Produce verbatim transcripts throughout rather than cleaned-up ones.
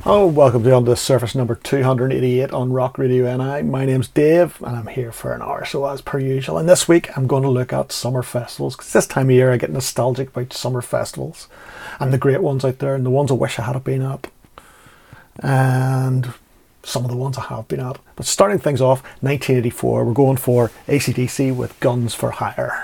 Hello, welcome to On the Surface number two hundred eighty-eight on Rock Radio N I. My name's Dave and I'm here for an hour or so as per usual. And this week I'm going to look at summer festivals because this time of year I get nostalgic about summer festivals and the great ones out there and the ones I wish I had been at and some of the ones I have been at. But starting things off, nineteen eighty-four, we're going for A C D C with Guns for Hire.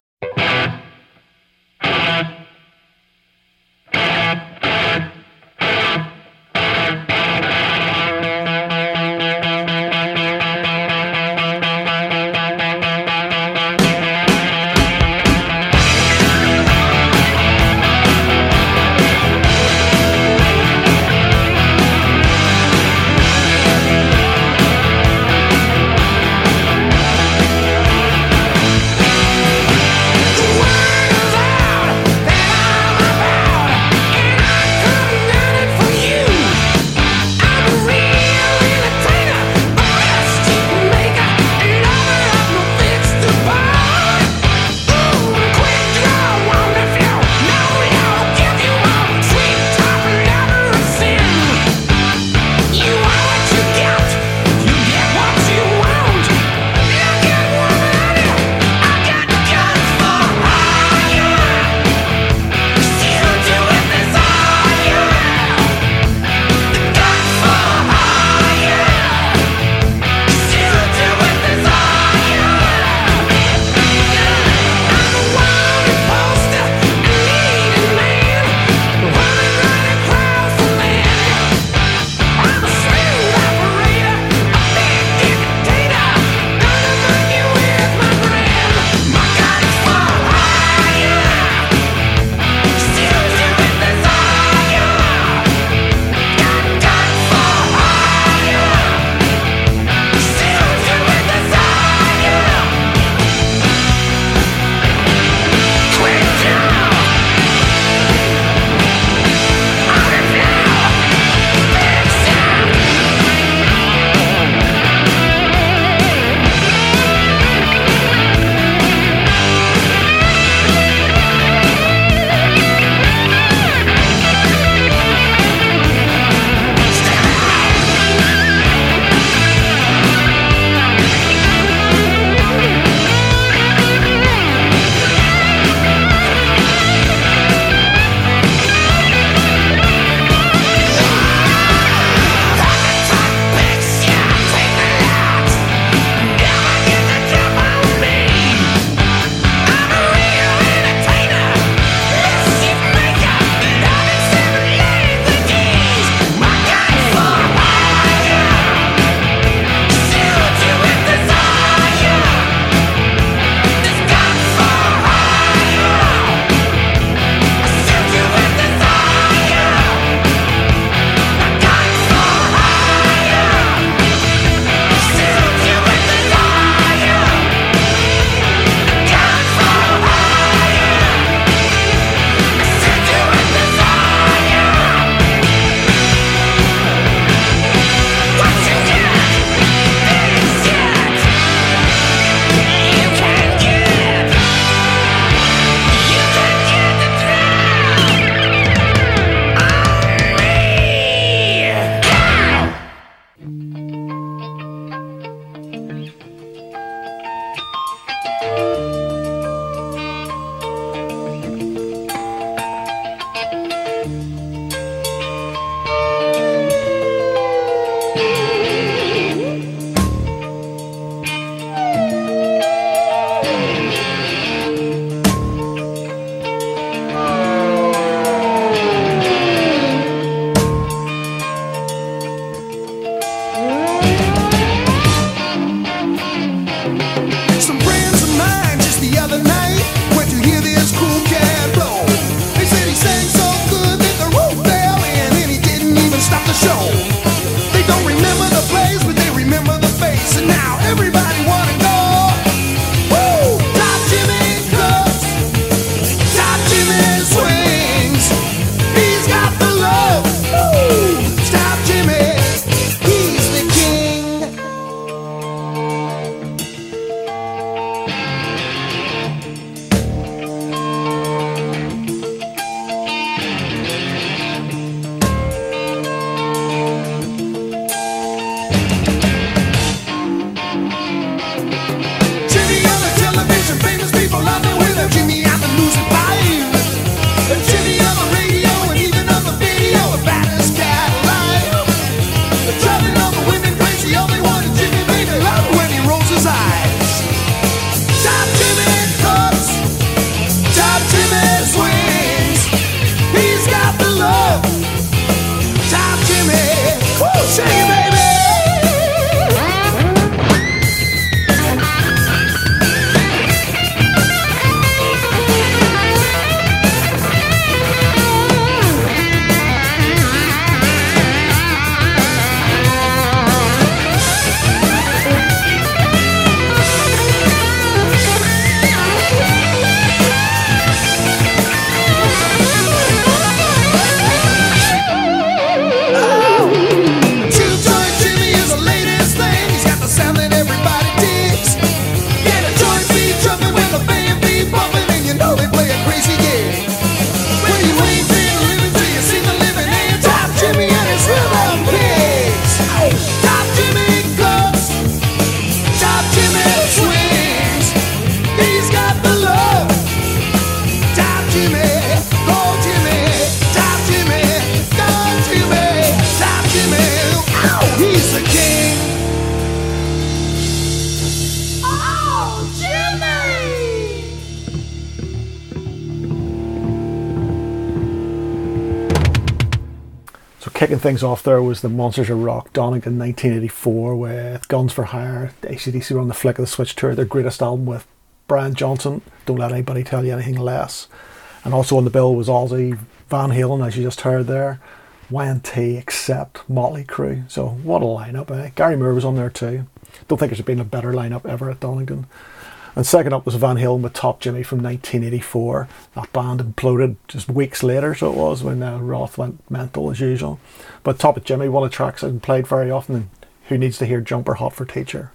kicking things off there was the Monsters of Rock, Donington nineteen eighty-four, with Guns for Hire. A C D C were on the Flick of the Switch tour, their greatest album with Brian Johnson, Don't Let Anybody Tell You Anything Less. And also on the bill was Ozzy, Van Halen, as you just heard there, Y and T, Accept, Motley Crue. So what a lineup, eh? Gary Moore was on there too. Don't think there's been a better lineup ever at Donington. And second up was Van Halen with Top Jimmy from nineteen eighty-four. That band imploded just weeks later, so it was, when uh, Roth went mental as usual. But Top of Jimmy, one of the tracks I haven't played very often, and who needs to hear Jumper Hot for Teacher?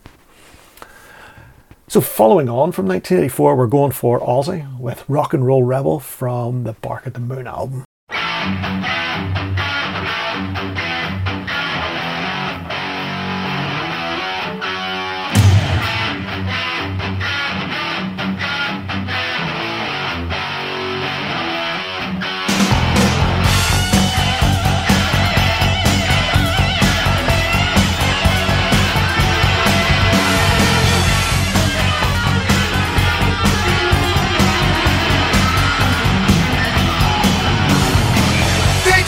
So following on from nineteen eighty-four, we're going for Ozzy with Rock and Roll Rebel from the Bark at the Moon album. They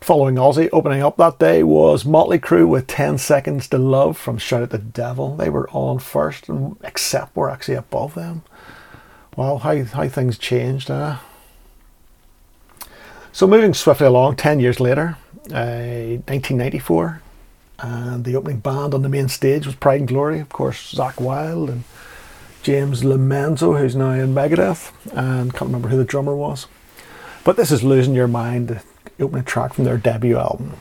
Following Aussie, opening up that day was Motley Crue with ten seconds to Love from Shout at the Devil. They were on first, and Accept were actually above them. Wow, how, how things changed. Eh? So moving swiftly along, ten years later, uh, nineteen ninety-four, and the opening band on the main stage was Pride and Glory. Of course, Zakk Wylde and James Lomenzo, who's now in Megadeth, and can't remember who the drummer was. But this is Losing Your Mind, the opening track from their debut album.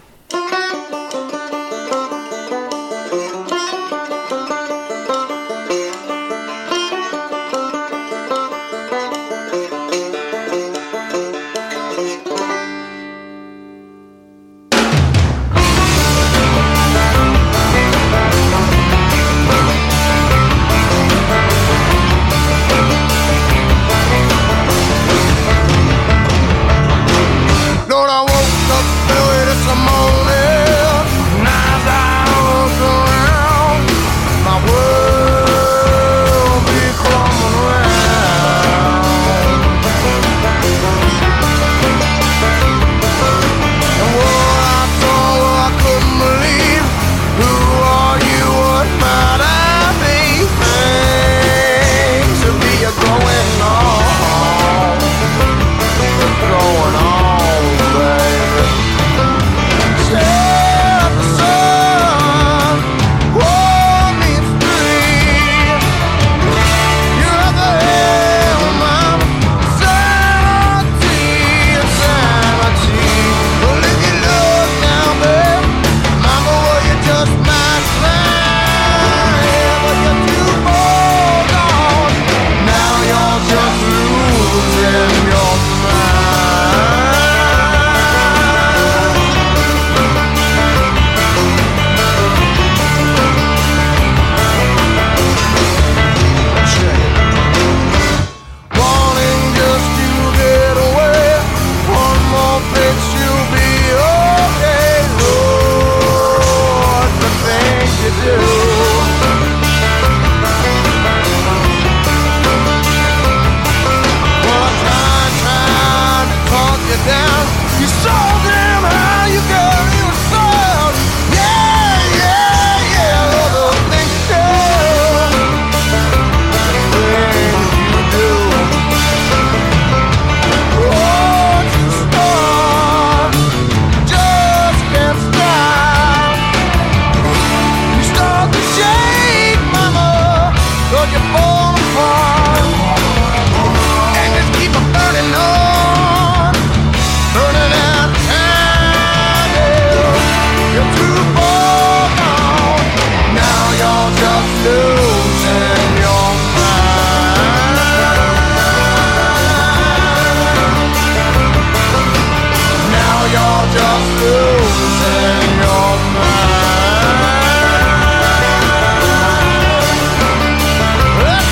Well,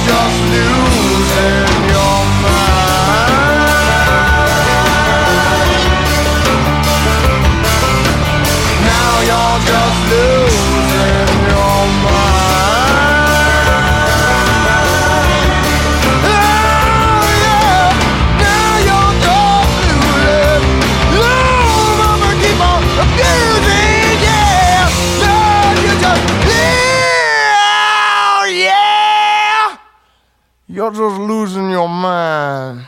just losing your mind. Now you're just losing your mind. Oh yeah, now you're just losing. Oh, mama, keep on abusing, yeah. No, you just, yeah, yeah. You're just losing your mind.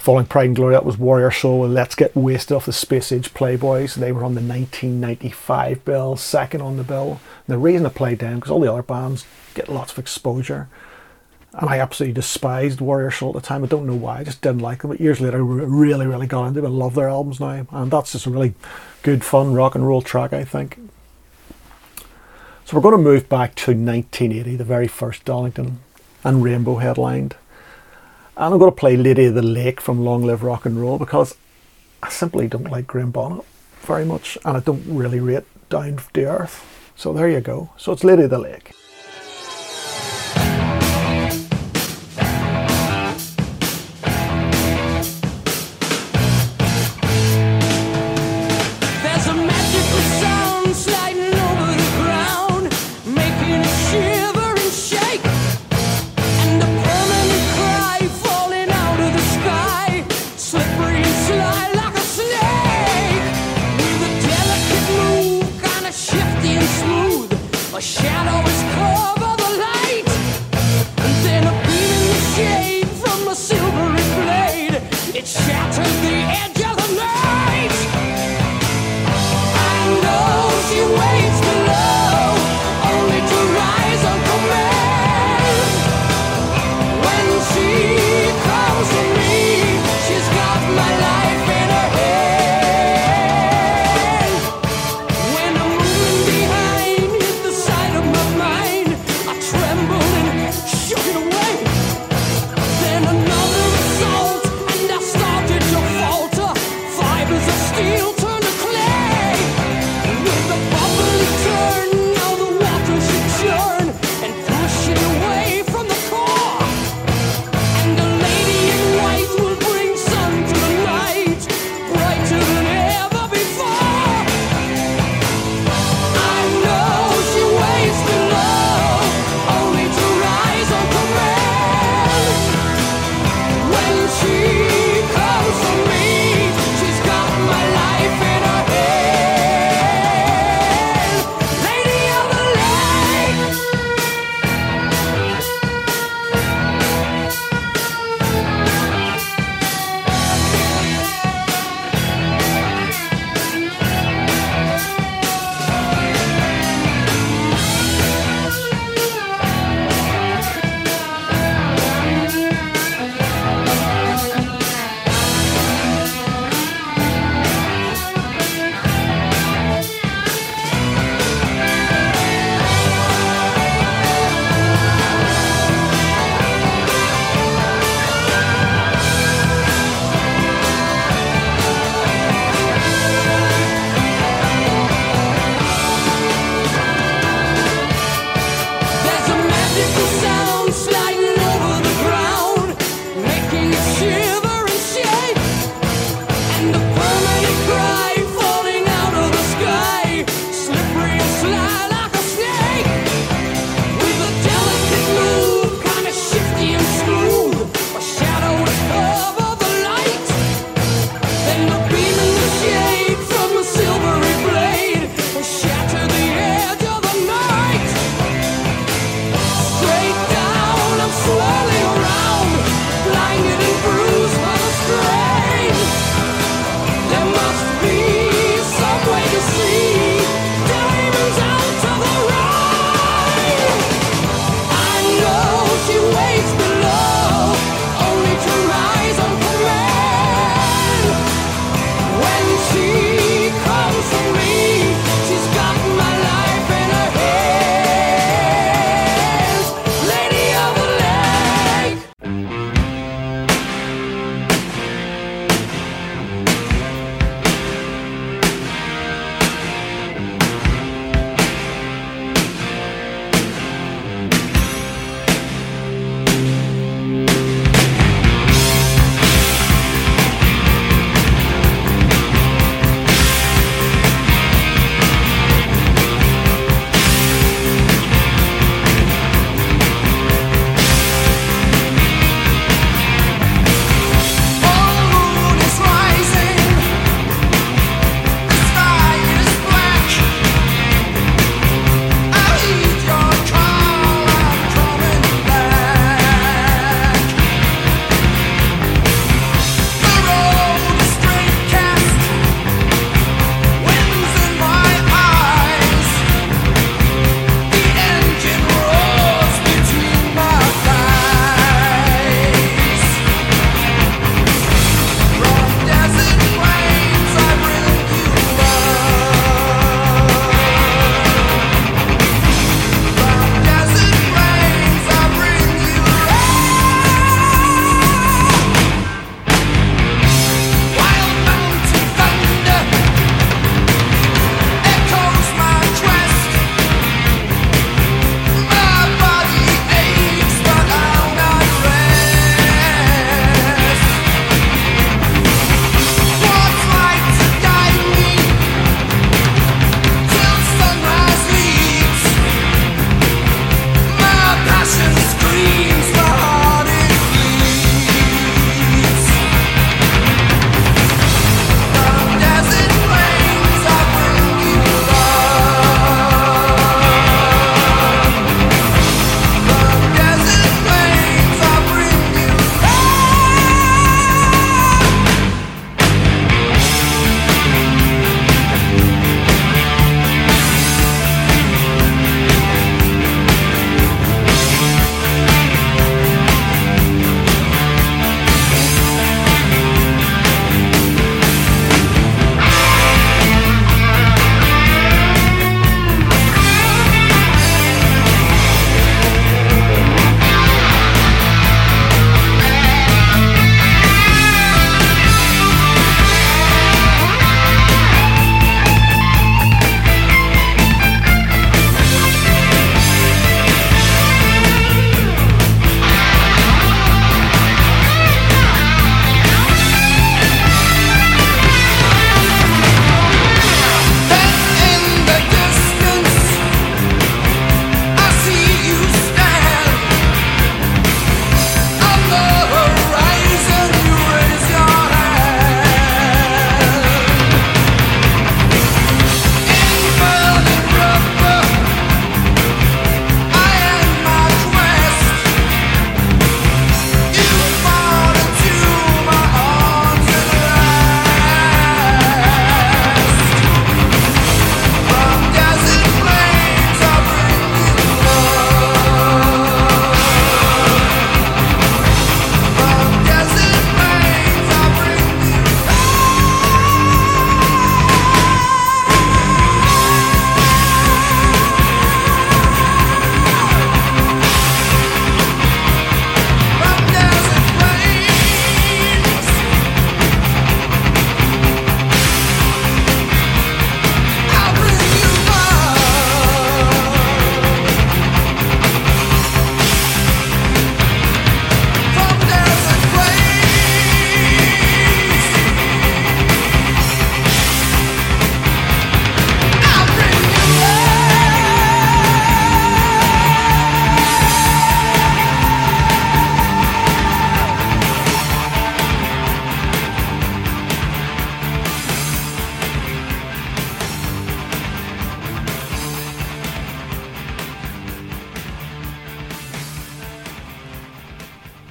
Following Pride and Glory, that was Warrior Soul and Let's Get Wasted off the Space Age Playboys. They were on the nineteen ninety-five bill, second on the bill. And the reason I played them, because all the other bands get lots of exposure. And I absolutely despised Warrior Soul at the time. I don't know why, I just didn't like them. But years later, I really, really got into them. I love their albums now. And that's just a really good, fun rock and roll track, I think. So we're going to move back to nineteen eighty, the very first Donington and Rainbow headlined. And I'm going to play Lady of the Lake from Long Live Rock and Roll, because I simply don't like Graham Bonnet very much, and I don't really rate Down to Earth. So there you go. So it's Lady of the Lake. A shadow is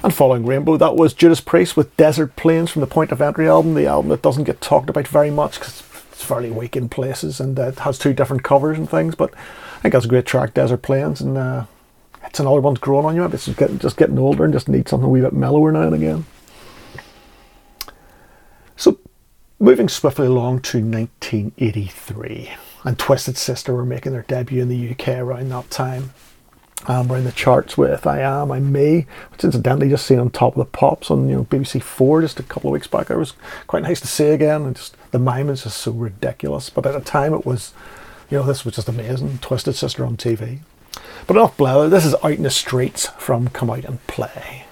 And following Rainbow, that was Judas Priest with Desert Plains from the Point of Entry album, the album that doesn't get talked about very much because it's fairly weak in places, and uh, it has two different covers and things, but I think that's a great track, Desert Plains, and uh, it's another one's growing on you. It's just getting, just getting older and just needs something a wee bit mellower now and again. So, moving swiftly along to nineteen eighty-three, and Twisted Sister were making their debut in the U K around that time. Um, we're in the charts with I Am, I'm Me, which incidentally just seen on Top of the Pops on, you know, B B C Four just a couple of weeks back. It was quite nice to see again, and just the mime is just so ridiculous. But at the time it was, you know, this was just amazing. Twisted Sister on T V. But enough blather, this is Out in the Streets from Come Out and Play.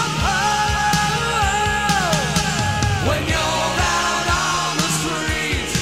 When you're out on the street,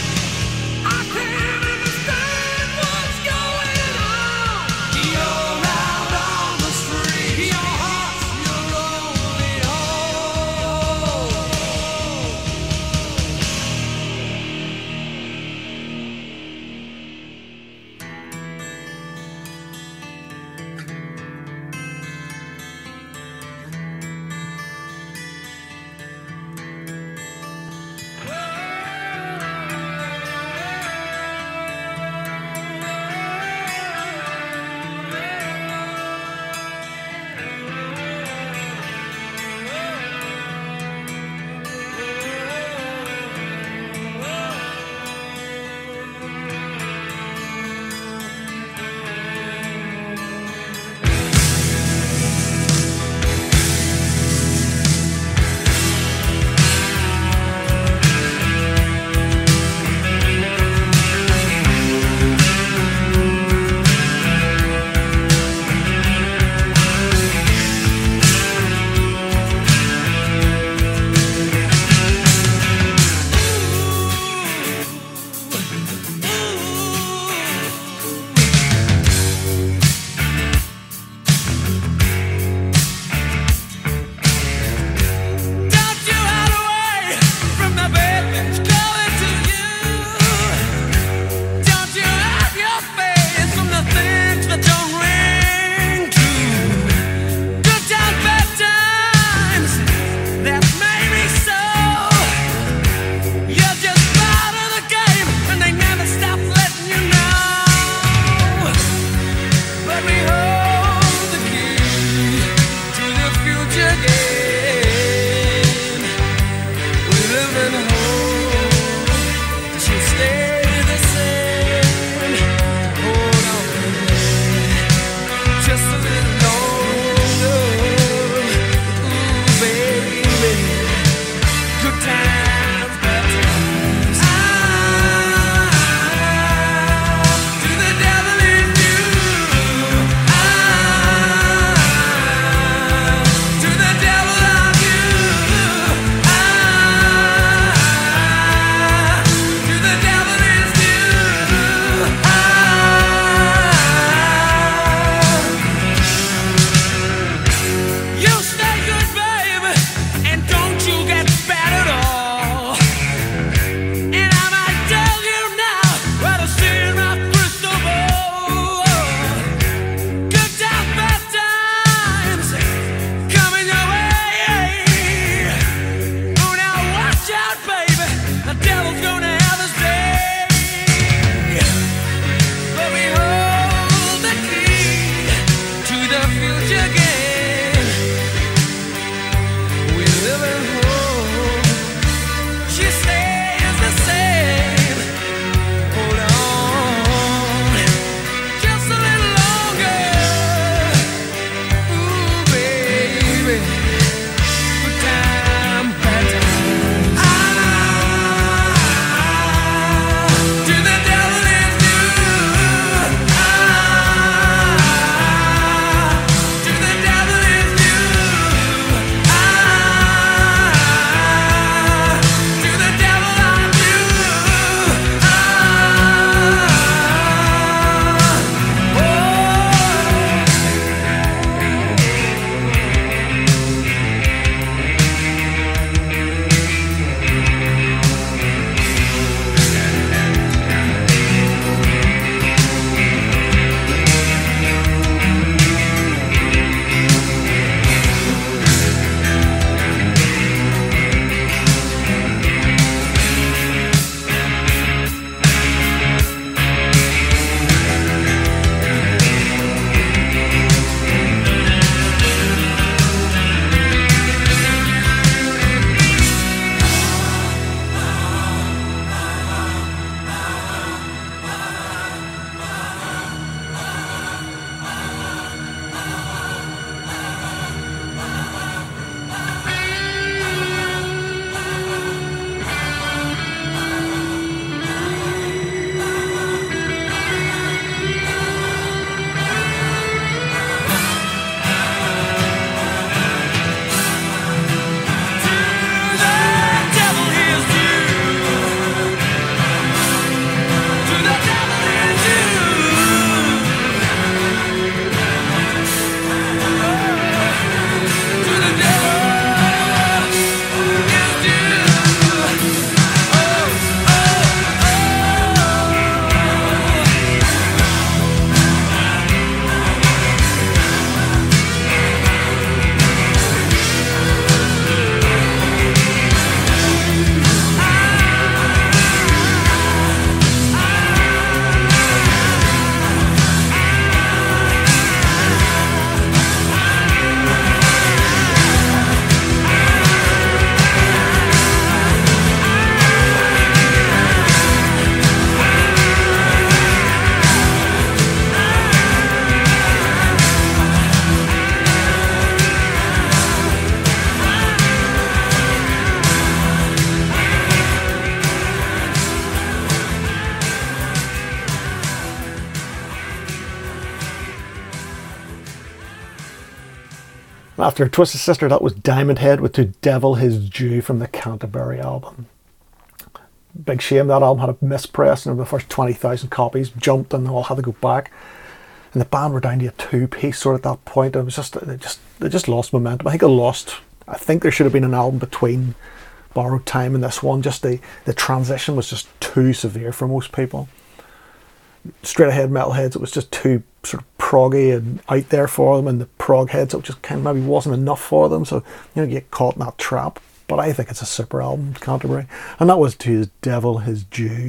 after Twisted Sister, that was Diamond Head with To Devil His Due from the Canterbury album. Big shame that album had a mispress, and the first twenty thousand copies jumped and they all had to go back. And the band were down to a two-piece sort of at that point. It was just they just they just lost momentum. I think they lost. I think there should have been an album between Borrowed Time and this one. Just the the transition was just too severe for most people. Straight ahead metalheads, it was just too sort of proggy and out there for them, and the prog heads, it just kind of maybe wasn't enough for them. So you know, you get caught in that trap. But I think it's a super album, Canterbury, and that was To the Devil His Due.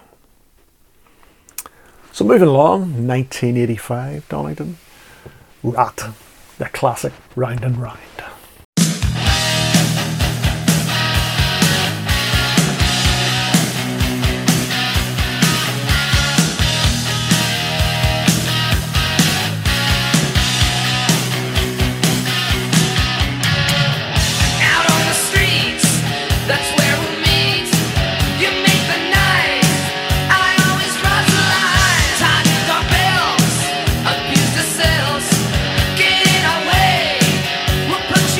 So moving along, nineteen eighty-five, Donington, Rat, the classic Round and Round. Put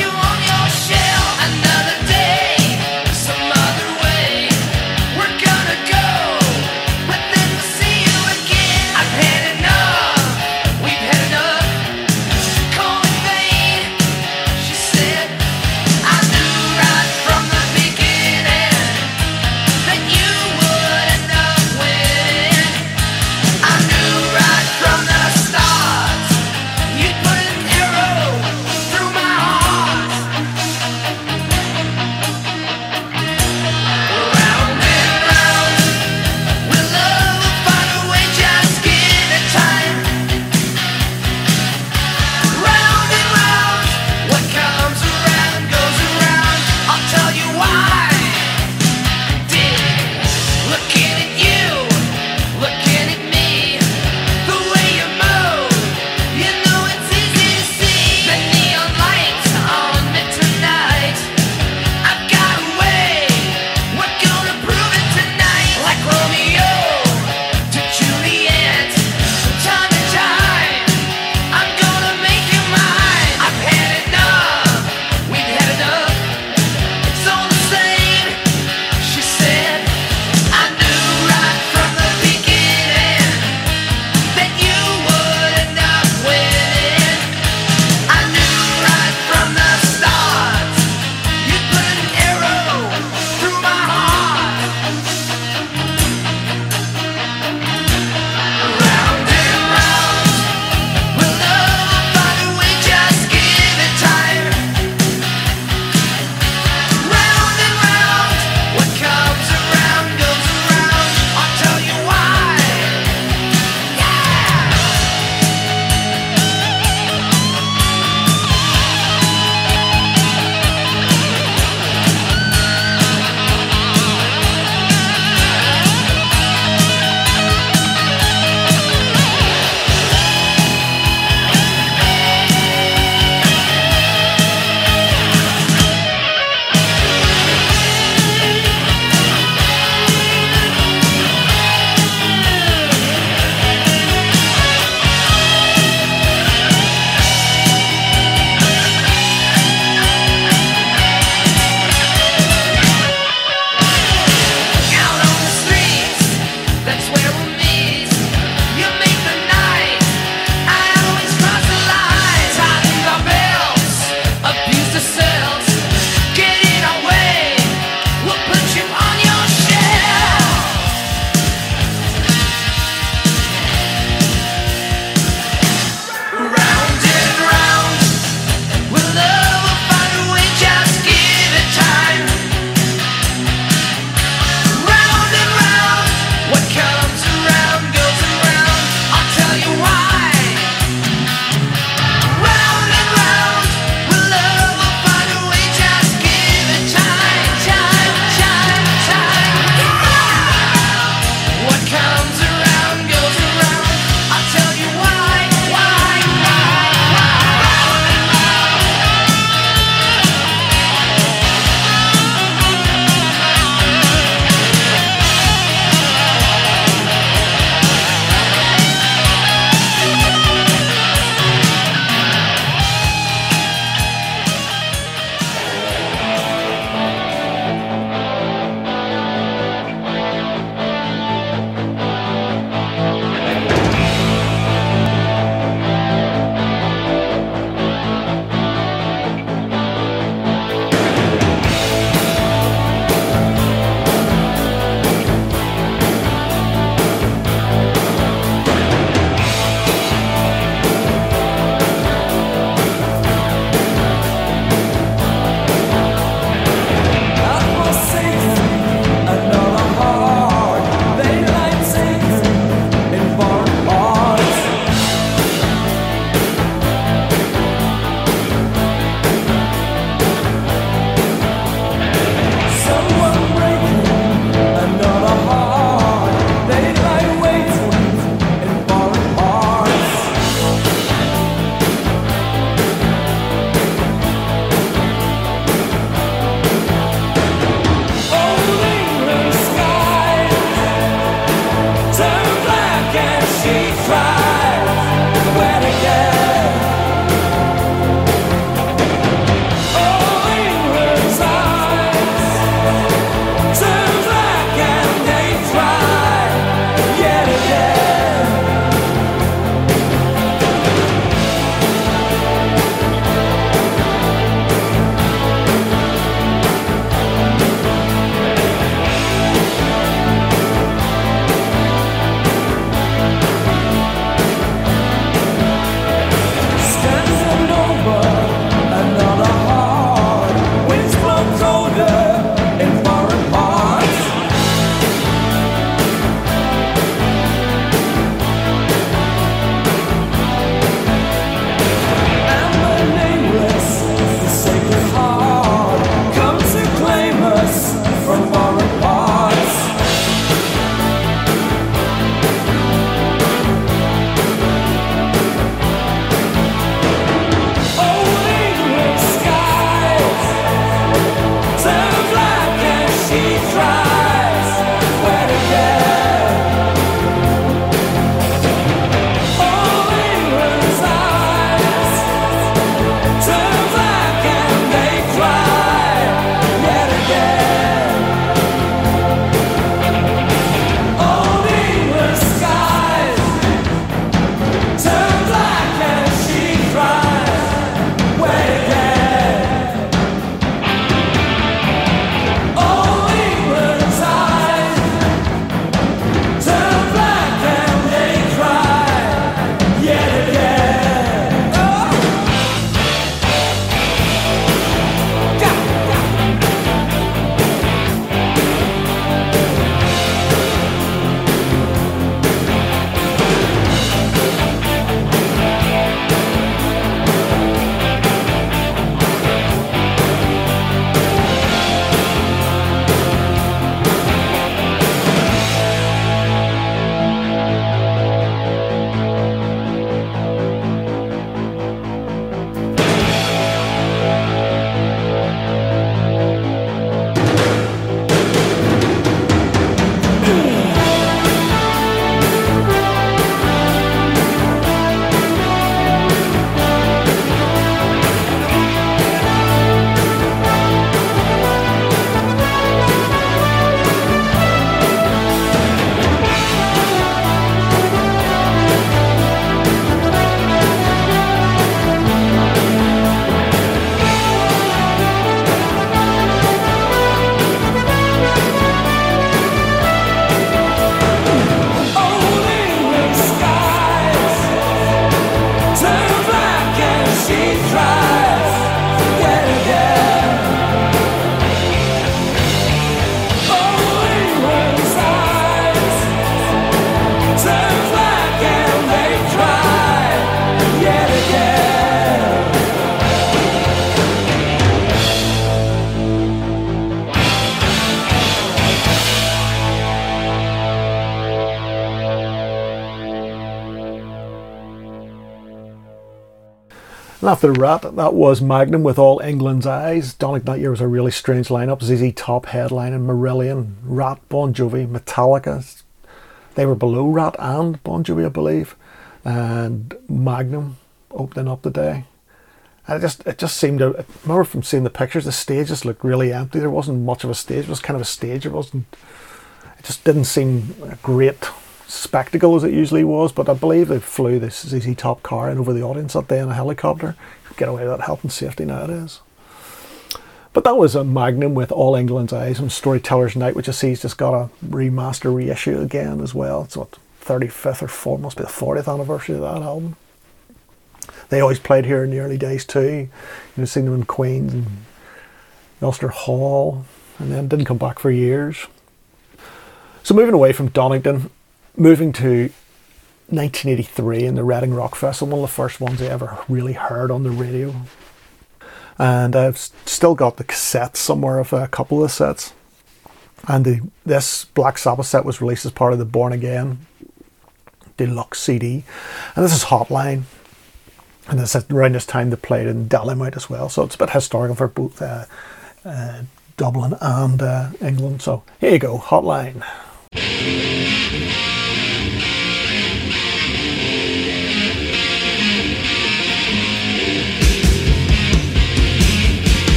And after Rat, that was Magnum with All England's Eyes. Donnick that year was a really strange lineup. Z Z Top headlining, Marillion, Rat, Bon Jovi, Metallica. They were below Rat and Bon Jovi, I believe. And Magnum opening up the day. And it just it just seemed to, I remember from seeing the pictures, the stage just looked really empty. There wasn't much of a stage. It was kind of a stage. It wasn't, it just didn't seem a great spectacle as it usually was. But I believe they flew this Z Z Top car in over the audience that day in a helicopter. Get away with that health and safety nowadays. But that was a Magnum with All England's Eyes and Storyteller's Night, which I see has just got a remaster reissue again as well. It's what, thirty-fifth or fourth, must be the fortieth anniversary of that album. They always played here in the early days too. You've seen them in Queens and Ulster Hall, and then didn't come back for years. So moving away from Donington, moving to nineteen eighty-three in the Reading Rock Festival, one of the first ones I ever really heard on the radio. And I've still got the cassettes somewhere of a couple of the sets. And the, this Black Sabbath set was released as part of the Born Again Deluxe C D. And this is Hotline. And this is around this time they played in Dolomite as well. So it's a bit historical for both uh, uh, Dublin and uh, England. So here you go, Hotline.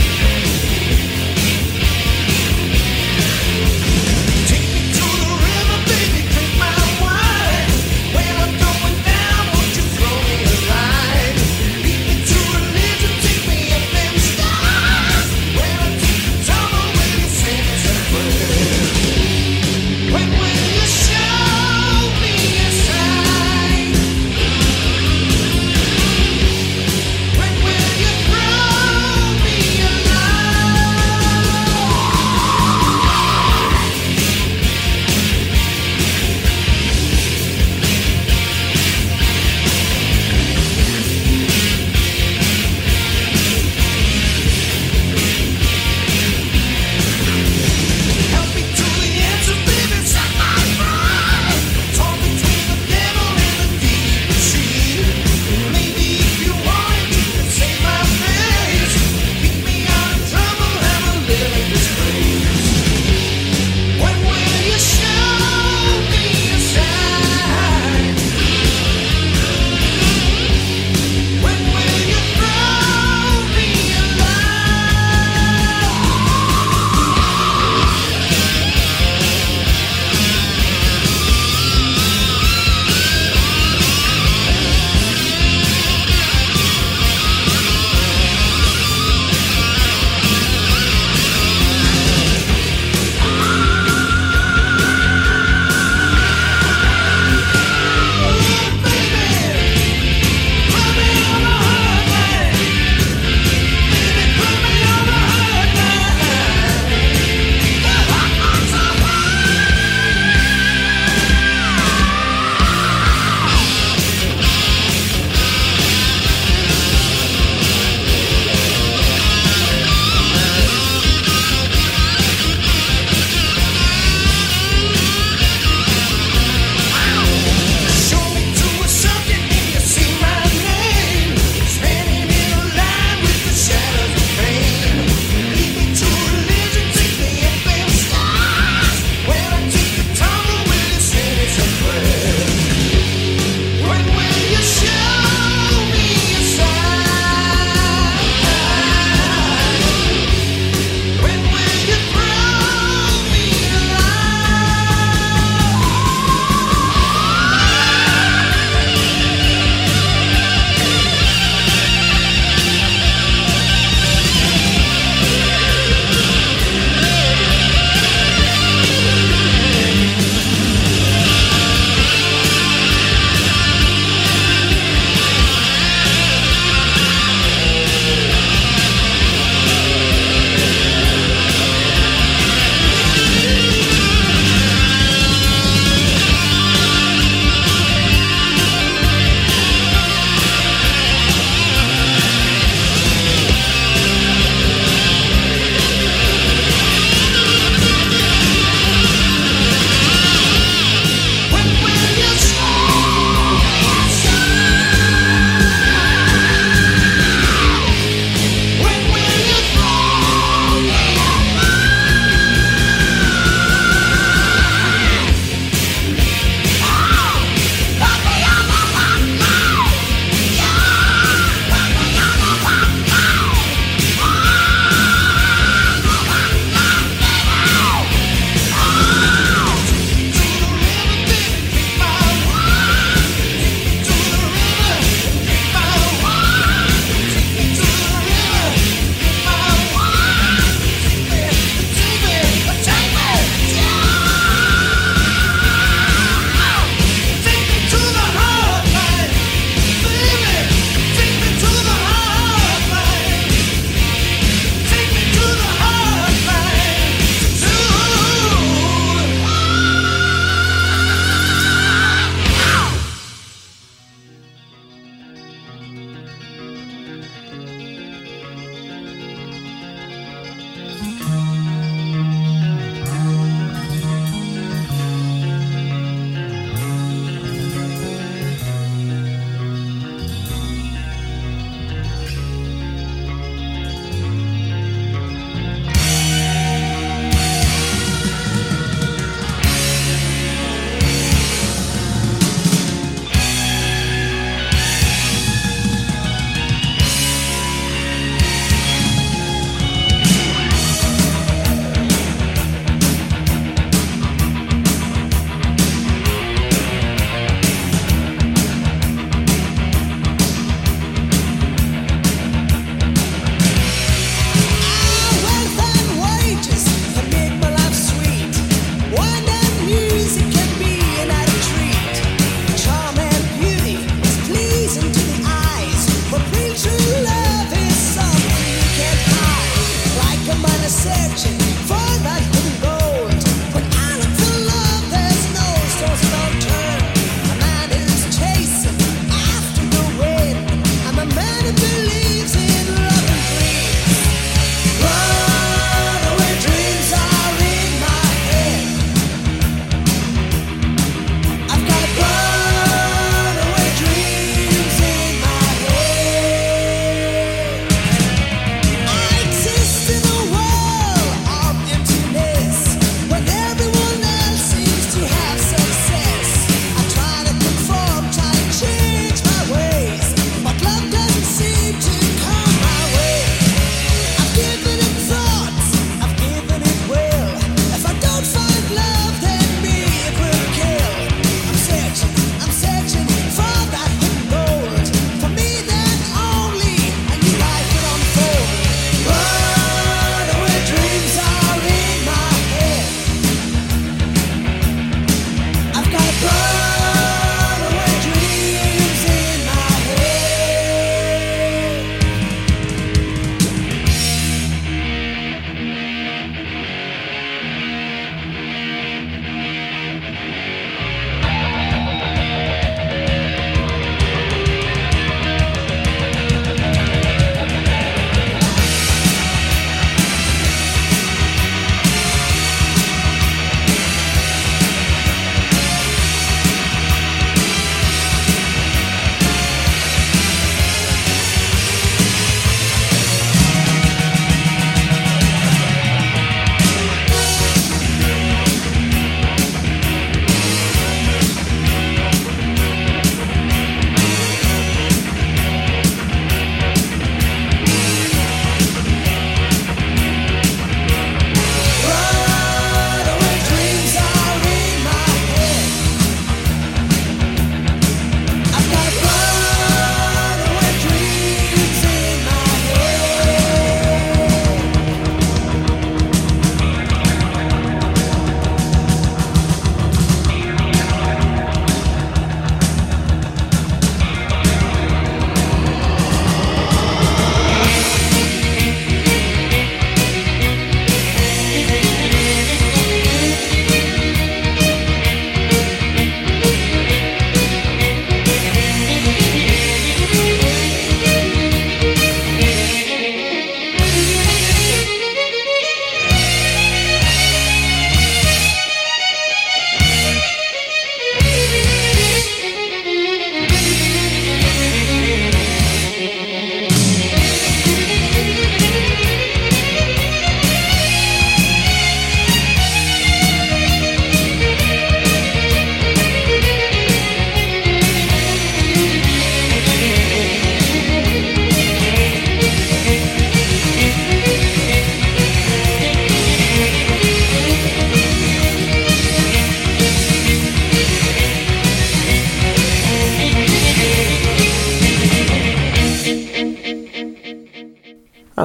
Take me to the river.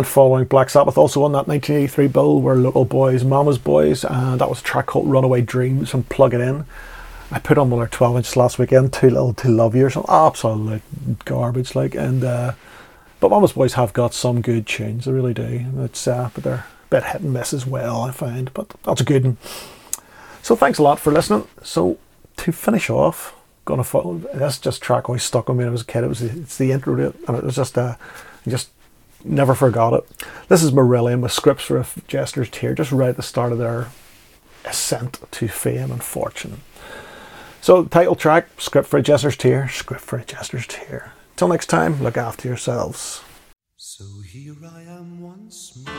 And following Black Sabbath also on that nineteen eighty-three bill were Local Boys, Mama's Boys, and that was a track called Runaway Dreams and Plug It In. I put on one of their twelve inches last weekend, Too Little to Love You or something, absolute garbage like, and uh, but Mama's Boys have got some good tunes, they really do. It's uh, but they're a bit hit and miss as well, I find, but that's a good one. So thanks a lot for listening. So to finish off, gonna follow this just track always stuck on me when I was a kid. It was the, it's the intro to it, and it was just uh, just. Never forgot it. This is Marillion with Scripts for a Jester's Tear, just right at the start of their ascent to fame and fortune. So the title track, Script for a Jester's Tear, Script for a Jester's Tear. Till next time, look after yourselves. So here I am once more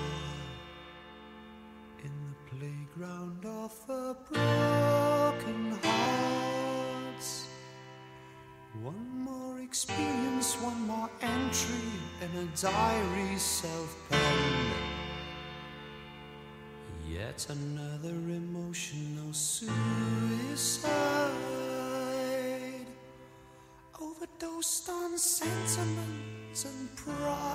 in the playground of the broken hearts. One more experience, one more entry in a diary self-penned. Yet another emotional suicide. Overdosed on sentiments and pride.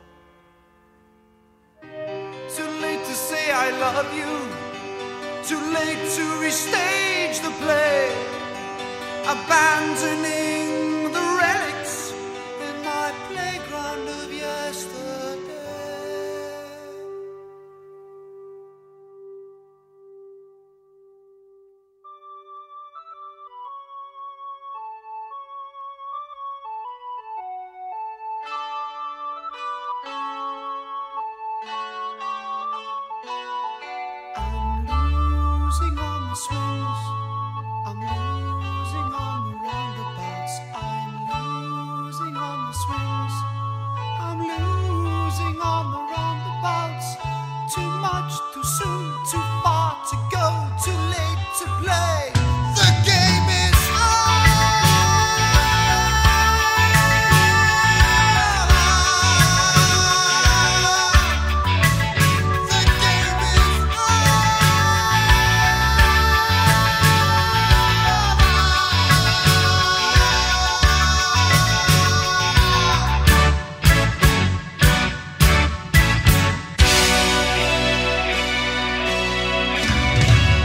Too late to say I love you. Too late to restage the play. Abandoning the relics in my playground of yesterday. I'm losing on the swings. I'm losing on the roundabouts. I'm losing on the swings. I'm losing on the roundabouts. Too much, too soon, too far to go, too late to play. The game is on. The game is on.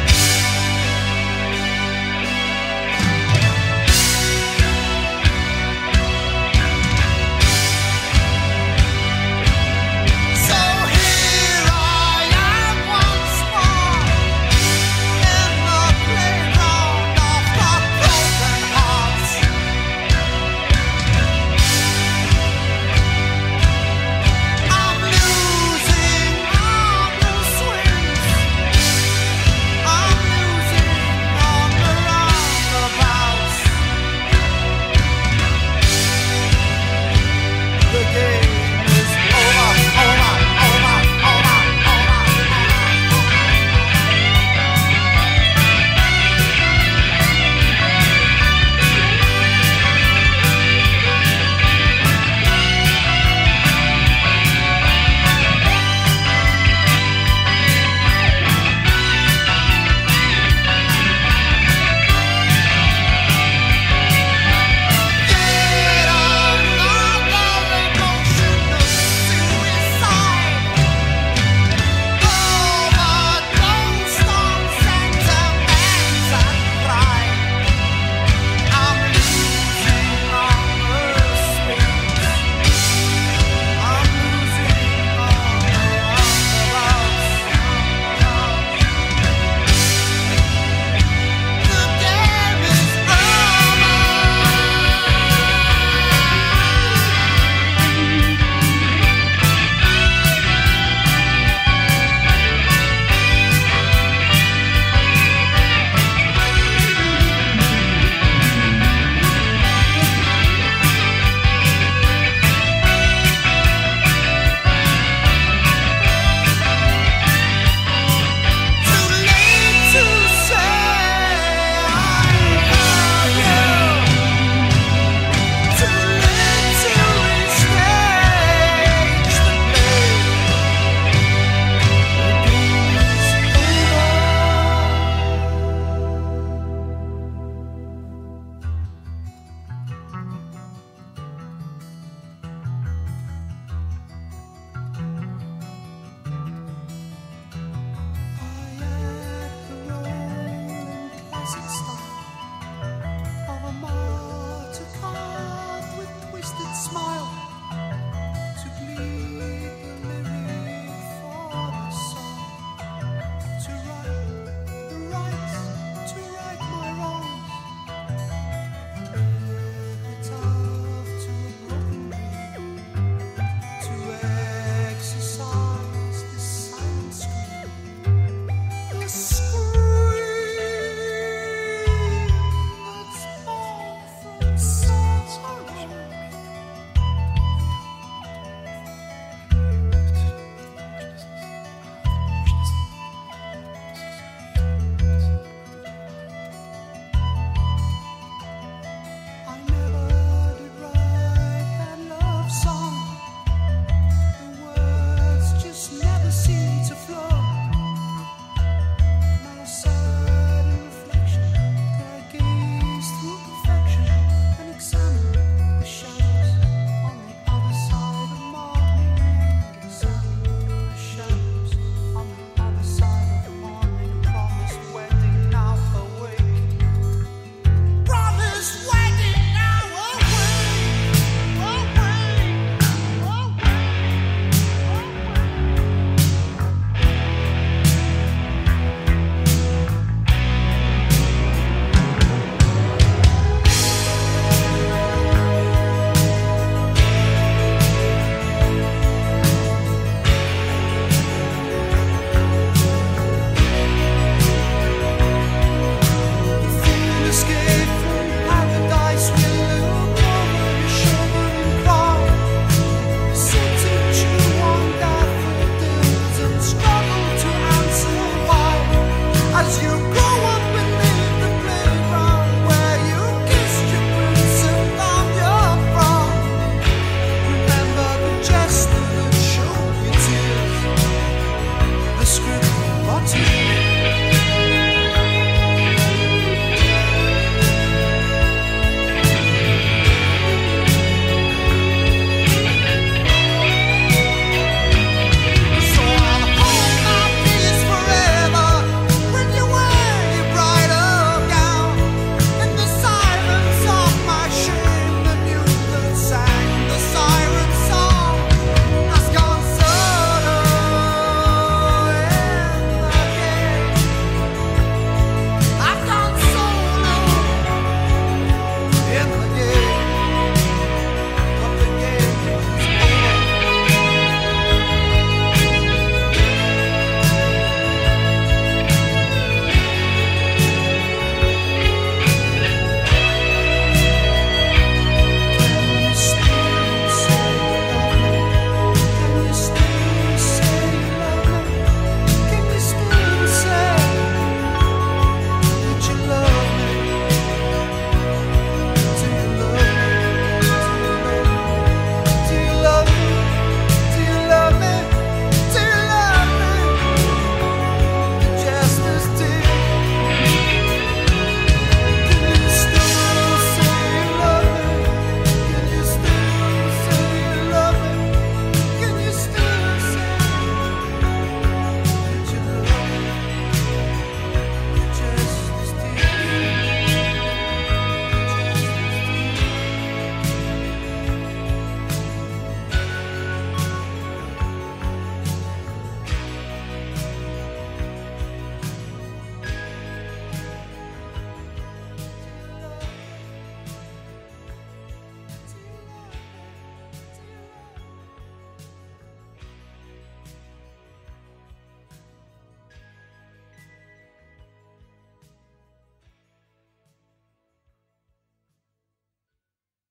as it starts.